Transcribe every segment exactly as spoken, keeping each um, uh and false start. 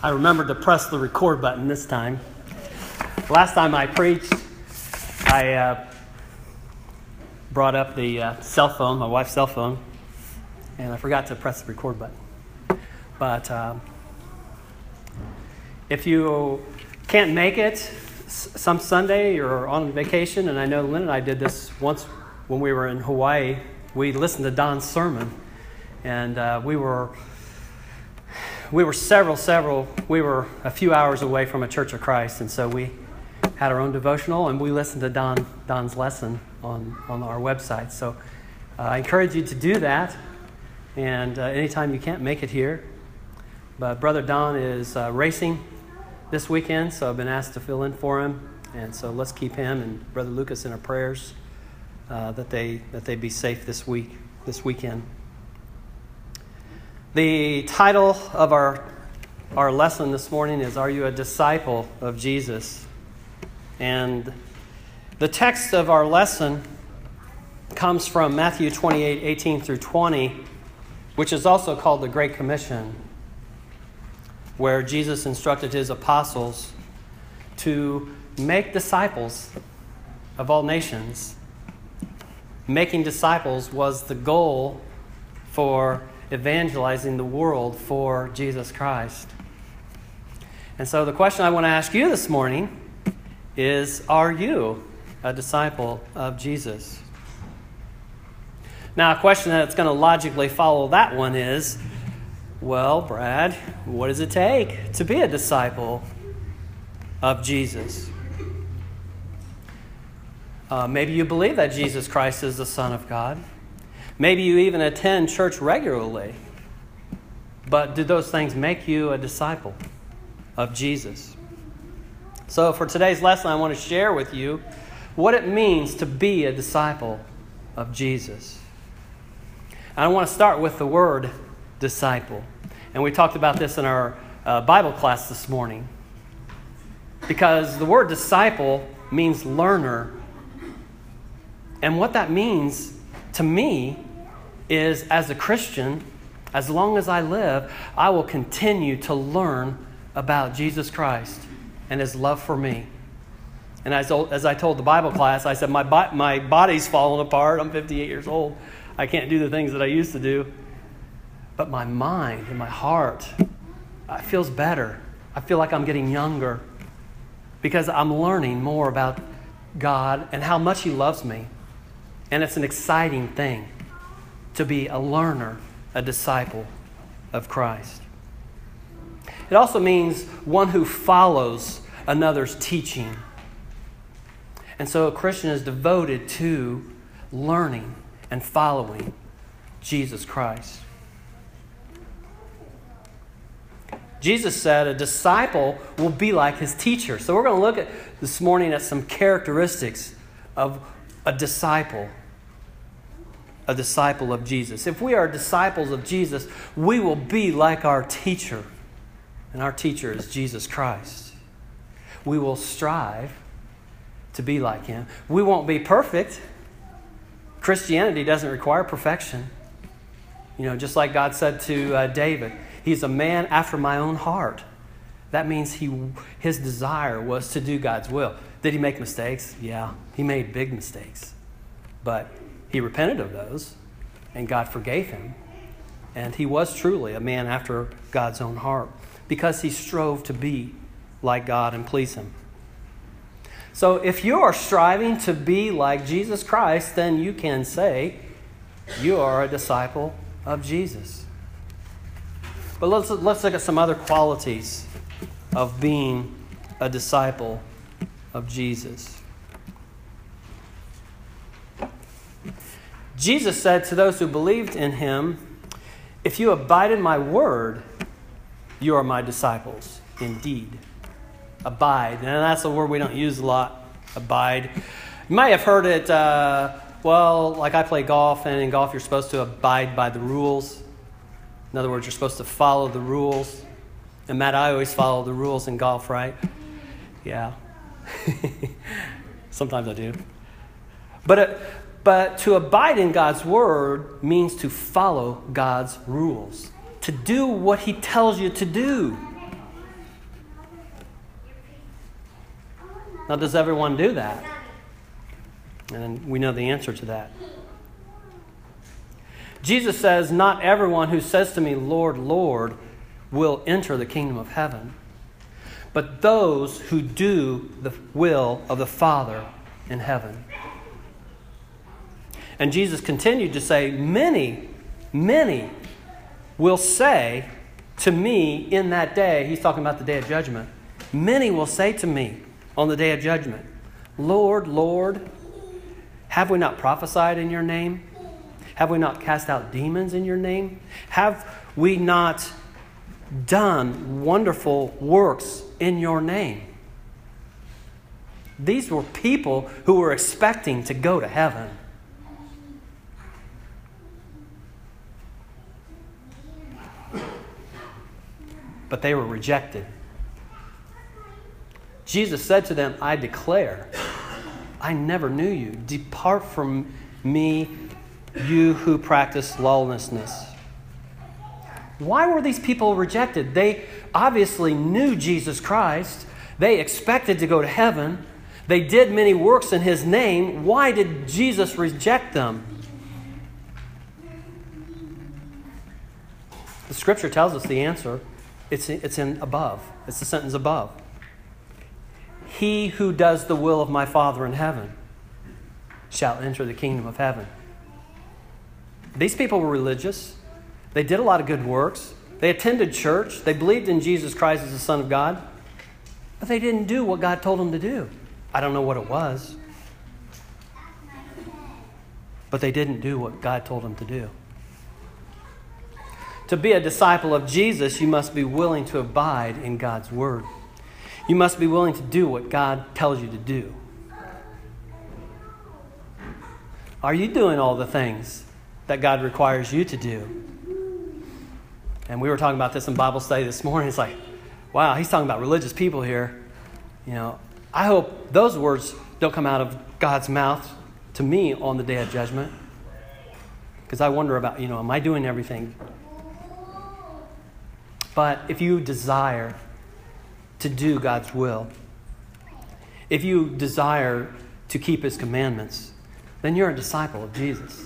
I remembered to press the record button this time. Last time I preached, I uh, brought up the uh, cell phone, my wife's cell phone, and I forgot to press the record button. But uh, if you can't make it some Sunday, you're on vacation, and I know Lynn and I did this once when we were in Hawaii. We listened to Don's sermon, and uh, we were we were several, several, we were a few hours away from a Church of Christ, and so we had our own devotional, and we listened to Don Don's lesson on, on our website. So uh, I encourage you to do that, and uh, anytime you can't make it here. But Brother Don is uh, racing this weekend, so I've been asked to fill in for him, and so let's keep him and Brother Lucas in our prayers uh, that they that they be safe this week, this weekend. The title of our our lesson this morning is, Are You a Disciple of Jesus? And the text of our lesson comes from Matthew twenty-eight, eighteen through twenty, which is also called the Great Commission, where Jesus instructed his apostles to make disciples of all nations. Making disciples was the goal for evangelizing the world for Jesus Christ. And so the question I want to ask you this morning is, are you a disciple of Jesus? Now, a question that's going to logically follow that one is, well, Brad, what does it take to be a disciple of Jesus? Uh, maybe you believe that Jesus Christ is the Son of God. Maybe you even attend church regularly. But do those things make you a disciple of Jesus? So for today's lesson, I want to share with you what it means to be a disciple of Jesus. I want to start with the word disciple. And we talked about this in our uh, Bible class this morning. Because the word disciple means learner. And what that means to me is, as a Christian, as long as I live, I will continue to learn about Jesus Christ and his love for me. And as, as I told the Bible class, I said, my, bo- my body's falling apart. I'm fifty-eight years old. I can't do the things that I used to do. But my mind and my heart, it feels better. I feel like I'm getting younger because I'm learning more about God and how much he loves me. And it's an exciting thing to be a learner, a disciple of Christ. It also means one who follows another's teaching. And so a Christian is devoted to learning and following Jesus Christ. Jesus said a disciple will be like his teacher. So we're going to look at this morning at some characteristics of a disciple. A disciple of Jesus. If we are disciples of Jesus, we will be like our teacher. And our teacher is Jesus Christ. We will strive to be like him. We won't be perfect. Christianity doesn't require perfection. You know, just like God said to uh, David, he's a man after my own heart. That means he his desire was to do God's will. Did he make mistakes? Yeah, he made big mistakes. But he repented of those, and God forgave him. And he was truly a man after God's own heart because he strove to be like God and please him. So if you are striving to be like Jesus Christ, then you can say you are a disciple of Jesus. But let's, let's look at some other qualities of being a disciple of Jesus. Jesus said to those who believed in him, if you abide in my word, you are my disciples indeed. Abide. And that's a word we don't use a lot, abide. You might have heard it, uh, well, like I play golf, and in golf you're supposed to abide by the rules. In other words, you're supposed to follow the rules. And Matt, I always follow the rules in golf, right? Yeah. Sometimes I do. But it, But to abide in God's word means to follow God's rules, to do what he tells you to do. Now, does everyone do that? And we know the answer to that. Jesus says, not everyone who says to me, Lord, Lord, will enter the kingdom of heaven, but those who do the will of the Father in heaven. And Jesus continued to say, many, many will say to me in that day, he's talking about the day of judgment, many will say to me on the day of judgment, Lord, Lord, have we not prophesied in your name? Have we not cast out demons in your name? Have we not done wonderful works in your name? These were people who were expecting to go to heaven. But they were rejected. Jesus said to them, I declare, I never knew you. Depart from me, you who practice lawlessness. Why were these people rejected? They obviously knew Jesus Christ. They expected to go to heaven. They did many works in His name. Why did Jesus reject them? The Scripture tells us the answer. It's, it's in above. It's the sentence above. He who does the will of my Father in heaven shall enter the kingdom of heaven. These people were religious. They did a lot of good works. They attended church. They believed in Jesus Christ as the Son of God. But they didn't do what God told them to do. I don't know what it was. But they didn't do what God told them to do. To be a disciple of Jesus, you must be willing to abide in God's Word. You must be willing to do what God tells you to do. Are you doing all the things that God requires you to do? And we were talking about this in Bible study this morning. It's like, wow, he's talking about religious people here. You know, I hope those words don't come out of God's mouth to me on the day of judgment. Because I wonder about, you know, am I doing everything? But if you desire to do God's will, if you desire to keep His commandments, then you're a disciple of Jesus.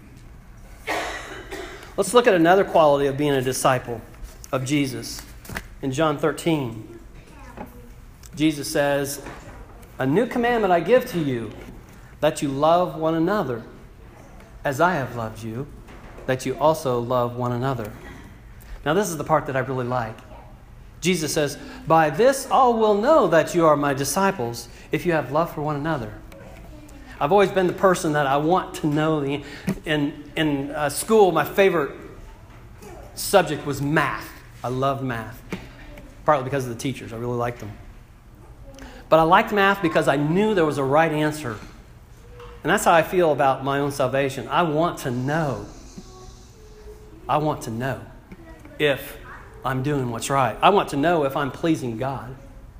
Let's look at another quality of being a disciple of Jesus. In John thirteen, Jesus says, a new commandment I give to you, that you love one another as I have loved you, that you also love one another. Now this is the part that I really like. Jesus says, by this all will know that you are my disciples, if you have love for one another. I've always been the person that I want to know. The, in in uh, school, my favorite subject was math. I loved math, partly because of the teachers. I really liked them. But I liked math because I knew there was a right answer. And that's how I feel about my own salvation. I want to know. I want to know if I'm doing what's right. I want to know if I'm pleasing God.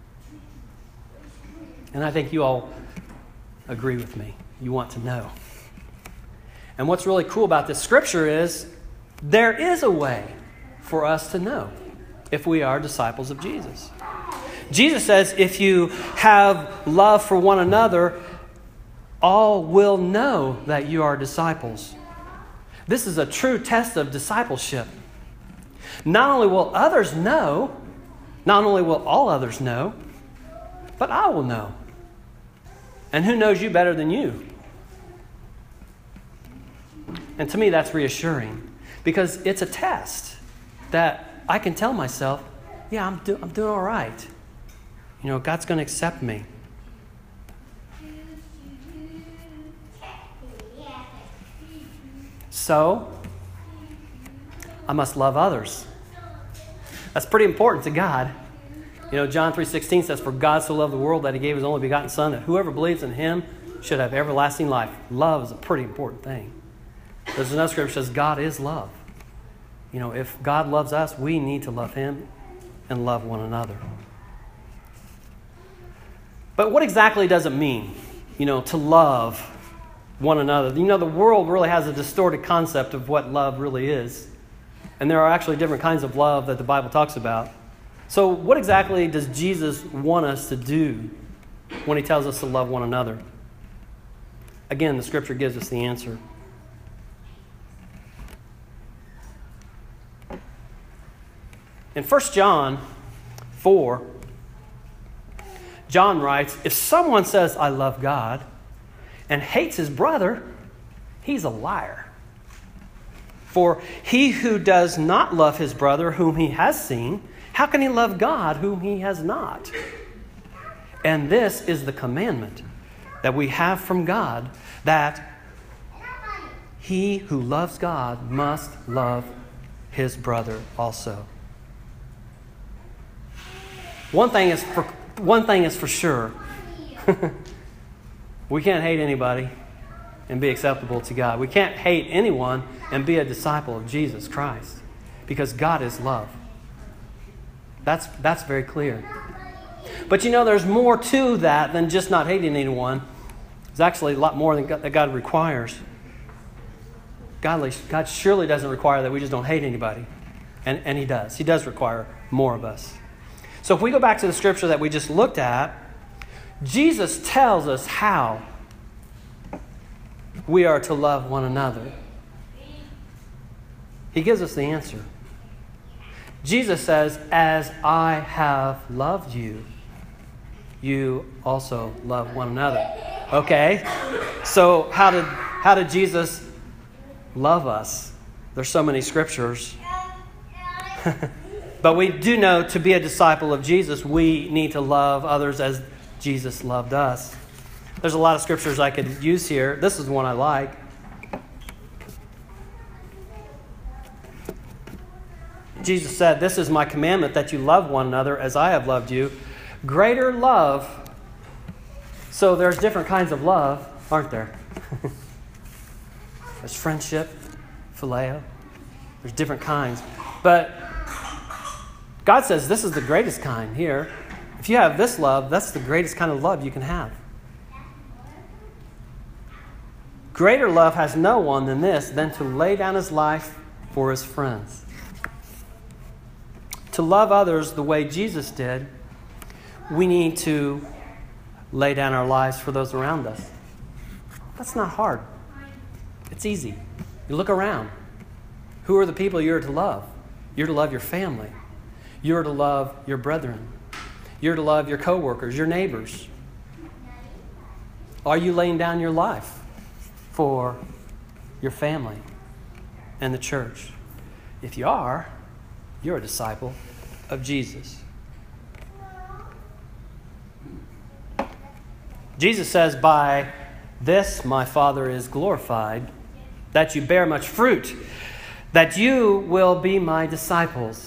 And I think you all agree with me. You want to know. And what's really cool about this scripture is there is a way for us to know if we are disciples of Jesus. Jesus says if you have love for one another, all will know that you are disciples. This is a true test of discipleship. Not only will others know, not only will all others know, but I will know. And who knows you better than you? And to me, that's reassuring because it's a test that I can tell myself, yeah, I'm, do- I'm doing all right. You know, God's going to accept me. So, I must love others. That's pretty important to God. You know, John three sixteen says, for God so loved the world that He gave His only begotten Son, that whoever believes in Him should have everlasting life. Love is a pretty important thing. There's another scripture that says God is love. You know, if God loves us, we need to love Him and love one another. But what exactly does it mean, you know, to love one another? You know, the world really has a distorted concept of what love really is. And there are actually different kinds of love that the Bible talks about. So what exactly does Jesus want us to do when he tells us to love one another? Again, the Scripture gives us the answer. In First John four, John writes, if someone says, I love God, and hates his brother, he's a liar. For he who does not love his brother whom he has seen, how can he love God whom he has not? And this is the commandment that we have from God, that he who loves God must love his brother also. One thing is for, one thing is for sure. We can't hate anybody and be acceptable to God. We can't hate anyone and be a disciple of Jesus Christ, because God is love. That's, that's very clear. But you know, there's more to that than just not hating anyone. There's actually a lot more than God, that God requires. God, God surely doesn't require that we just don't hate anybody. And, and He does. He does require more of us. So if we go back to the scripture that we just looked at, Jesus tells us how we are to love one another. He gives us the answer. Jesus says, as I have loved you, you also love one another. Okay, so how did, how did Jesus love us? There's so many scriptures. But we do know to be a disciple of Jesus, we need to love others as Jesus loved us. There's a lot of scriptures I could use here. This is one I like. Jesus said, this is my commandment, that you love one another as I have loved you. Greater love. So there's different kinds of love, aren't there? There's friendship, phileo. There's different kinds. But God says this is the greatest kind here. If you have this love, that's the greatest kind of love you can have. Greater love has no one than this, than to lay down his life for his friends. To love others the way Jesus did, we need to lay down our lives for those around us. That's not hard. It's easy. You look around. Who are the people you're to love? You're to love your family. You're to love your brethren. You're to love your coworkers, your neighbors. Are you laying down your life for your family and the church? If you are, you're a disciple of Jesus. Jesus says, by this my Father is glorified, that you bear much fruit, that you will be my disciples.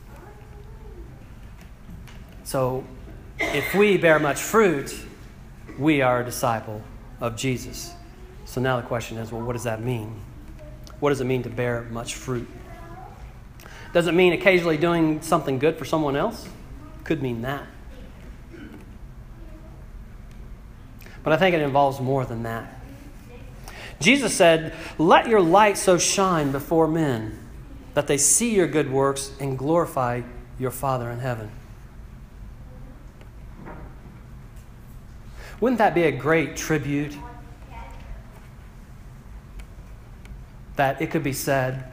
So, if we bear much fruit, we are a disciple of Jesus. So now the question is, well, what does that mean? What does it mean to bear much fruit? Does it mean occasionally doing something good for someone else? Could mean that. But I think it involves more than that. Jesus said, let your light so shine before men that they see your good works and glorify your Father in heaven. Wouldn't that be a great tribute? That it could be said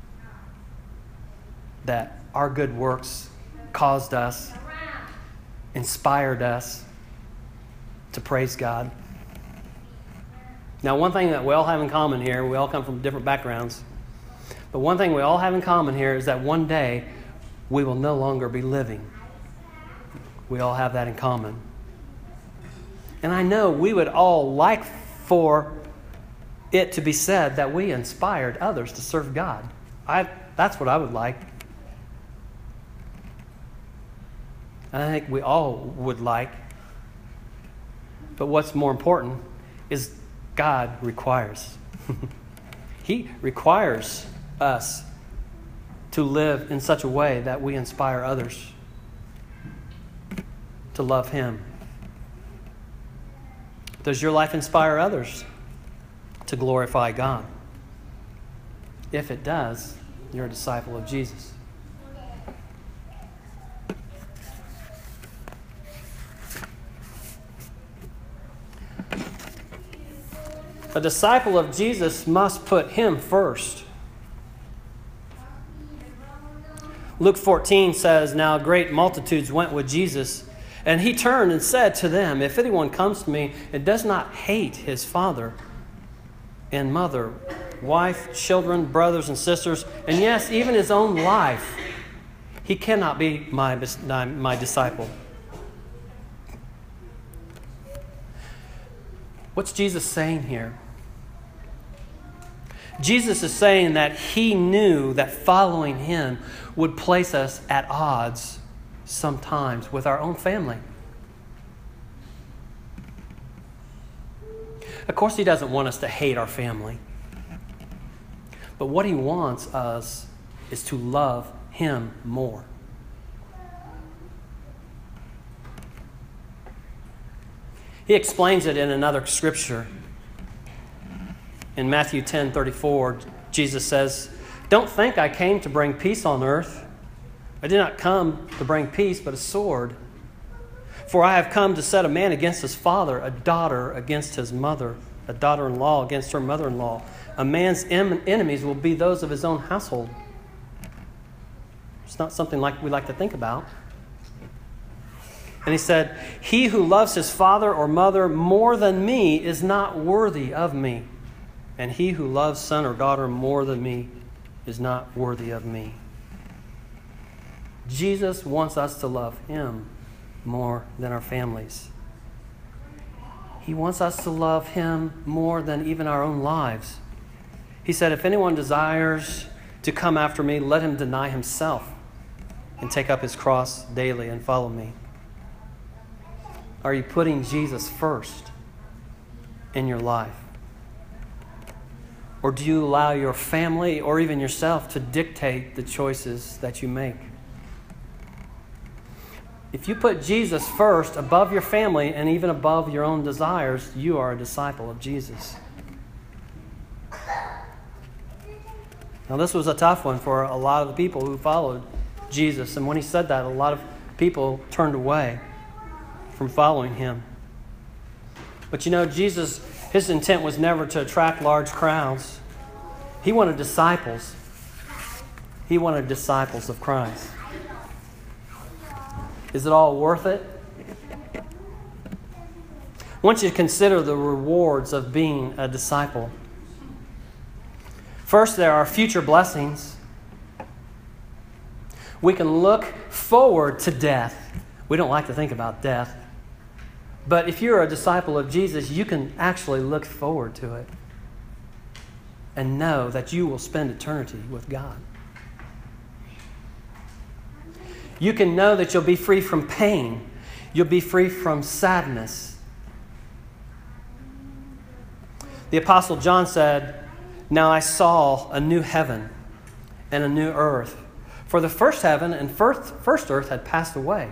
that our good works caused us, inspired us to praise God. Now, one thing that we all have in common here, we all come from different backgrounds, but one thing we all have in common here is that one day we will no longer be living. We all have that in common. And I know we would all like for it to be said that we inspired others to serve God. I, that's what I would like. And I think we all would like. But what's more important is God requires. He requires us to live in such a way that we inspire others to love Him. Does your life inspire others to glorify God? If it does, you're a disciple of Jesus. A disciple of Jesus must put him first. Luke fourteen says, "Now great multitudes went with Jesus, and he turned and said to them, 'If anyone comes to me and does not hate his father and mother, wife, children, brothers and sisters, and yes, even his own life, he cannot be my, my disciple.'" What's Jesus saying here? Jesus is saying that he knew that following him would place us at odds sometimes with our own family. Of course, he doesn't want us to hate our family. But what he wants us is to love him more. He explains it in another scripture. In Matthew ten thirty-four, Jesus says, "Don't think I came to bring peace on earth. I did not come to bring peace, but a sword. For I have come to set a man against his father, a daughter against his mother, a daughter-in-law against her mother-in-law. A man's em- enemies will be those of his own household." It's not something like we like to think about. And he said, "He who loves his father or mother more than me is not worthy of me. And he who loves son or daughter more than me is not worthy of me." Jesus wants us to love him more than our families. He wants us to love him more than even our own lives. He said, "If anyone desires to come after me, let him deny himself and take up his cross daily and follow me." Are you putting Jesus first in your life? Or do you allow your family or even yourself to dictate the choices that you make? If you put Jesus first above your family and even above your own desires, you are a disciple of Jesus. Now, this was a tough one for a lot of the people who followed Jesus. And when he said that, a lot of people turned away from following him. But you know, Jesus, his intent was never to attract large crowds. He wanted disciples. He wanted disciples of Christ. Is it all worth it? I want you to consider the rewards of being a disciple. First, there are future blessings. We can look forward to death. We don't like to think about death. But if you're a disciple of Jesus, you can actually look forward to it and know that you will spend eternity with God. You can know that you'll be free from pain. You'll be free from sadness. The Apostle John said, "Now I saw a new heaven and a new earth. For the first heaven and first, first earth had passed away.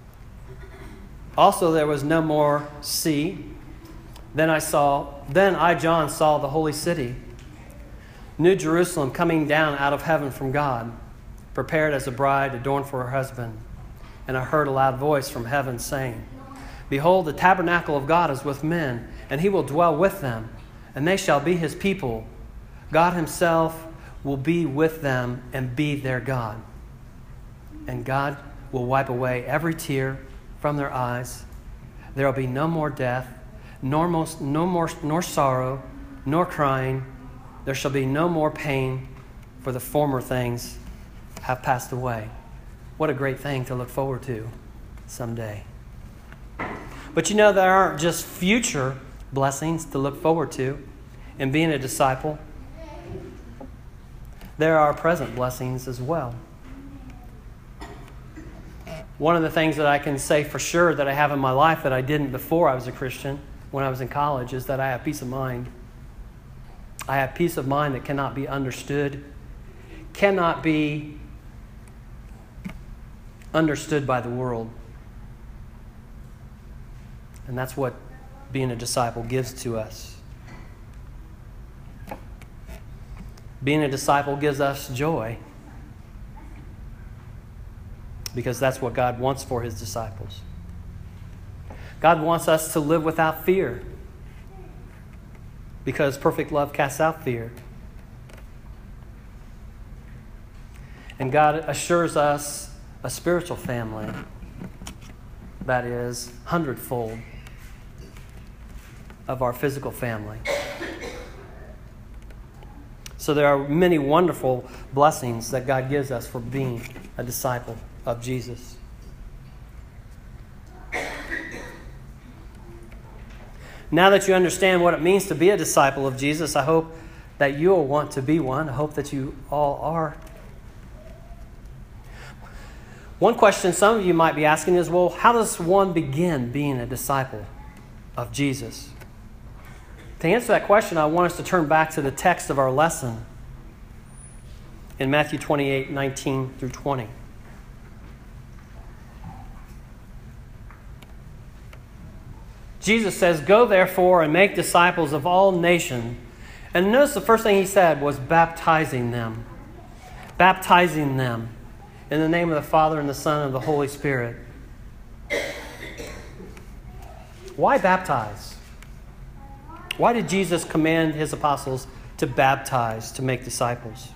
Also there was no more sea. Then I saw, then I, John, saw the holy city, New Jerusalem, coming down out of heaven from God, prepared as a bride adorned for her husband. And I heard a loud voice from heaven saying, 'Behold, the tabernacle of God is with men, and he will dwell with them, and they shall be his people. God himself will be with them and be their God. And God will wipe away every tear from their eyes. There will be no more death, nor, most, no more, nor sorrow, nor crying. There shall be no more pain, for the former things have passed away.'" What a great thing to look forward to someday. But you know, there aren't just future blessings to look forward to in being a disciple. There are present blessings as well. One of the things that I can say for sure that I have in my life that I didn't before I was a Christian, when I was in college, is that I have peace of mind. I have peace of mind that cannot be understood, cannot be understood by the world. And that's what being a disciple gives to us. Being a disciple gives us joy, because that's what God wants for his disciples. God wants us to live without fear, because perfect love casts out fear. And God assures us a spiritual family that is hundredfold of our physical family. So there are many wonderful blessings that God gives us for being a disciple of Jesus. Now that you understand what it means to be a disciple of Jesus, I hope that you'll want to be one. I hope that you all are. One question some of you might be asking is, well, how does one begin being a disciple of Jesus? To answer that question, I want us to turn back to the text of our lesson in Matthew twenty-eight, nineteen through twenty. Jesus says, "Go therefore and make disciples of all nations." And notice the first thing he said was baptizing them. Baptizing them in the name of the Father and the Son and the Holy Spirit. Why baptize? Why did Jesus command his apostles to baptize, to make disciples?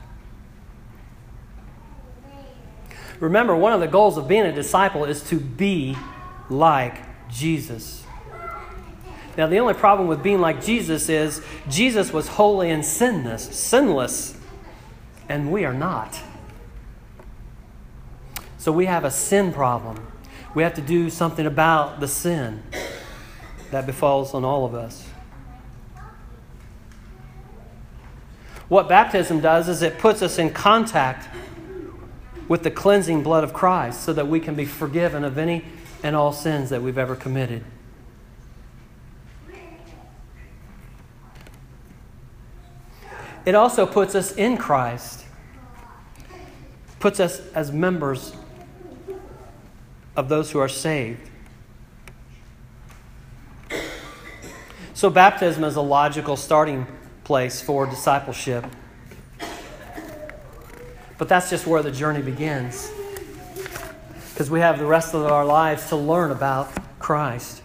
Remember, one of the goals of being a disciple is to be like Jesus. Now, the only problem with being like Jesus is Jesus was holy and sinless, sinless, and we are not. So we have a sin problem. We have to do something about the sin that befalls on all of us. What baptism does is it puts us in contact with the cleansing blood of Christ so that we can be forgiven of any and all sins that we've ever committed. It also puts us in Christ, puts us as members of those who are saved. So baptism is a logical starting place for discipleship. But that's just where the journey begins, because we have the rest of our lives to learn about Christ.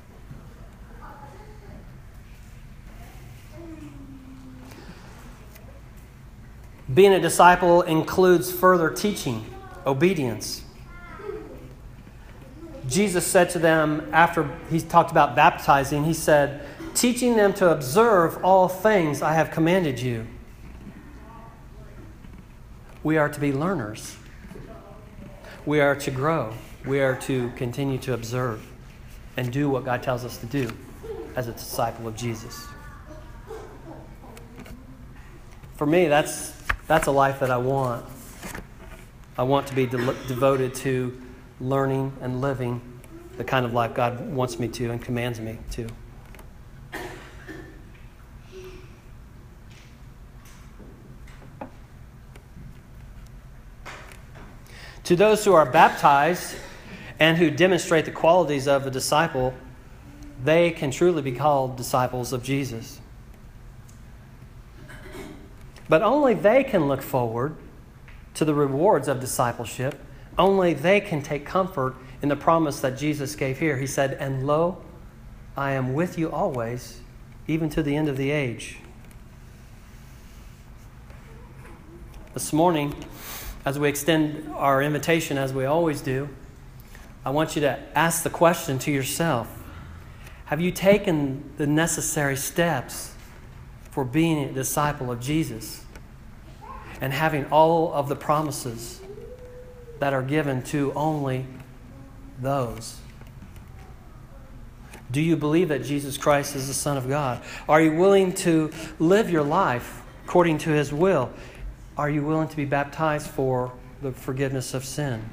Being a disciple includes further teaching, obedience. Jesus said to them, after he talked about baptizing, he said, "Teaching them to observe all things I have commanded you." We are to be learners. We are to grow. We are to continue to observe and do what God tells us to do as a disciple of Jesus. For me, that's that's a life that I want. I want to be de- devoted to learning and living the kind of life God wants me to and commands me to. To those who are baptized and who demonstrate the qualities of a disciple, they can truly be called disciples of Jesus. But only they can look forward to the rewards of discipleship. Only they can take comfort in the promise that Jesus gave here. He said, "And lo, I am with you always, even to the end of the age." This morning, as we extend our invitation, as we always do, I want you to ask the question to yourself: have you taken the necessary steps for being a disciple of Jesus and having all of the promises that are given to only those? Do you believe that Jesus Christ is the Son of God? Are you willing to live your life according to His will? Are you willing to be baptized for the forgiveness of sin?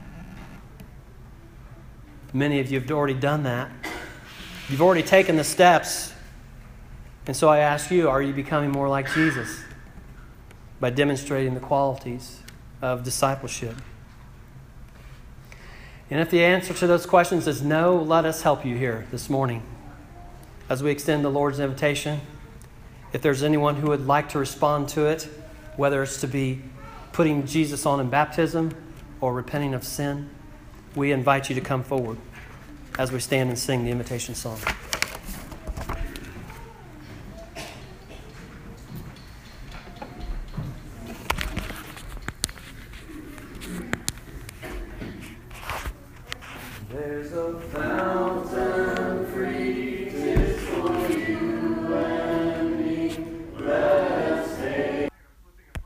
Many of you have already done that. You've already taken the steps. And so I ask you, are you becoming more like Jesus by demonstrating the qualities of discipleship? And if the answer to those questions is no, let us help you here this morning as we extend the Lord's invitation. If there's anyone who would like to respond to it, whether it's to be putting Jesus on in baptism or repenting of sin, we invite you to come forward as we stand and sing the invitation song.